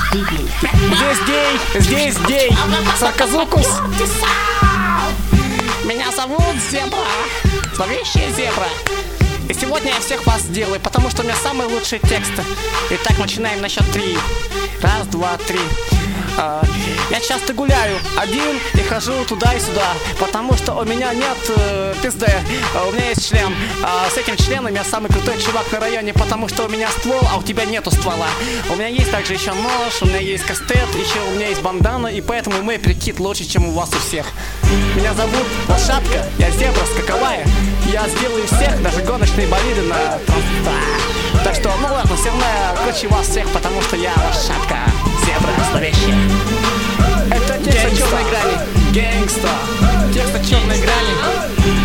Здесь гей, Сарказукус. Меня зовут Зебра, зловещая Зебра. И сегодня я всех вас сделаю, потому что у меня самые лучшие тексты. Итак, начинаем на счет 3. Раз, два, три. Я часто гуляю один и хожу туда и сюда, потому что у меня нет пизды, у меня есть член. С этим членом я самый крутой чувак на районе, потому что у меня ствол, а у тебя нету ствола. У меня есть также еще нож, у меня есть кастет, еще у меня есть бандана, и поэтому мой прикид лучше, чем у вас у всех. Меня зовут Лошадка, я зебра скаковая. Я сделаю всех, даже гоночные болиды на Так что, ну ладно, все равно я круче вас всех, потому что я лошадка, зебра зловещая. Это текст о черной грани. Гэнгста. Текст о черной грани.